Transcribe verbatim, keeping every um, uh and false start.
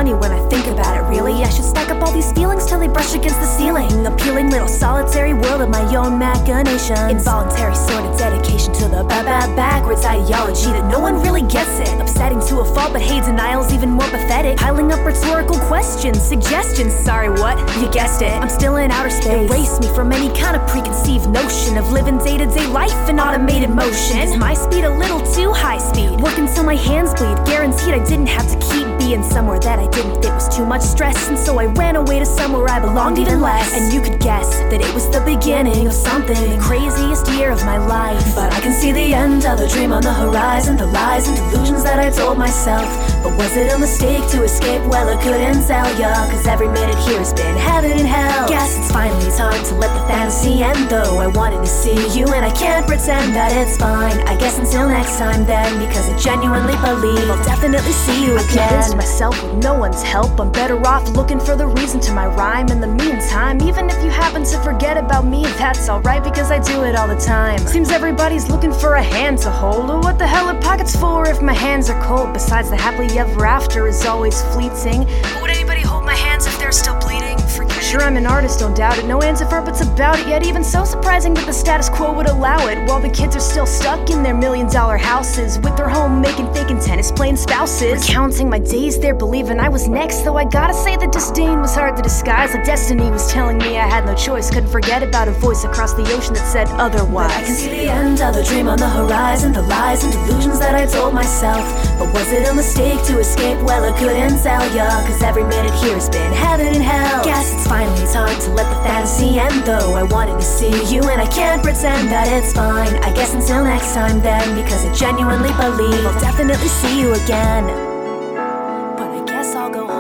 funny when I think about it, really. I should stack up all these feelings till they brush against the ceiling. Appealing little solitary world of my own machinations. Involuntary sort of dedication to the ba-ba backwards ideology that no one really gets it. Upsetting to a fault, but hey, denial's even more pathetic. Piling up rhetorical questions, suggestions. Sorry, what? You guessed it. I'm still in outer space. Erase me from any kind of preconceived notion of living day-to-day life in automated motion. Is my speed a little too high speed? Work until my hands bleed. Guaranteed I didn't have to keep being somewhere that I didn't fit was too much stress, and so I ran away to somewhere I belonged even less. And you could guess that it was the beginning of something, the craziest year of my life. But I can see the end of the dream on the horizon, the lies and delusions that I told myself. But was it a mistake to escape? Well, I couldn't tell ya, cause every minute here has been heaven and hell. Guess it's finally time to let the fantasy end, though I wanted to see you and I can't pretend that it's fine. I guess until next time then, because I genuinely believe I'll definitely see you again. I convinced myself with no one's help I'm better off looking for the reason to my rhyme. In the meantime, even if you happen to forget about me, that's alright, because I do it all the time. Seems everybody's looking for a hand to hold. Or what the hell are pockets for if my hands are cold? Besides, the happily ever after is always fleeting. But would anybody hold my hands if they're still bleeding? Forget it. Sure, I'm an artist, don't doubt it. No ands if buts about it. Yet even so surprising that the status quo would allow it, while the kids are still stuck in their million dollar houses with their homemaking, faking tennis playing spouses. Recounting my days there, believing I was next, though I gotta say the disdain was hard to disguise. Like destiny was telling me I had no choice. Couldn't forget about a voice across the ocean that said otherwise. But I can see the end of the dream on the horizon, the lies and delusions that I told myself. But was it a mistake to escape? Well, I couldn't tell ya, cause every minute here has been heaven and hell. Guess it's finally time to let the fantasy end, though I wanted to see you and I can't pretend that it's fine. I guess until next time then, because I genuinely believe I'll definitely see you again. But I guess I'll go home.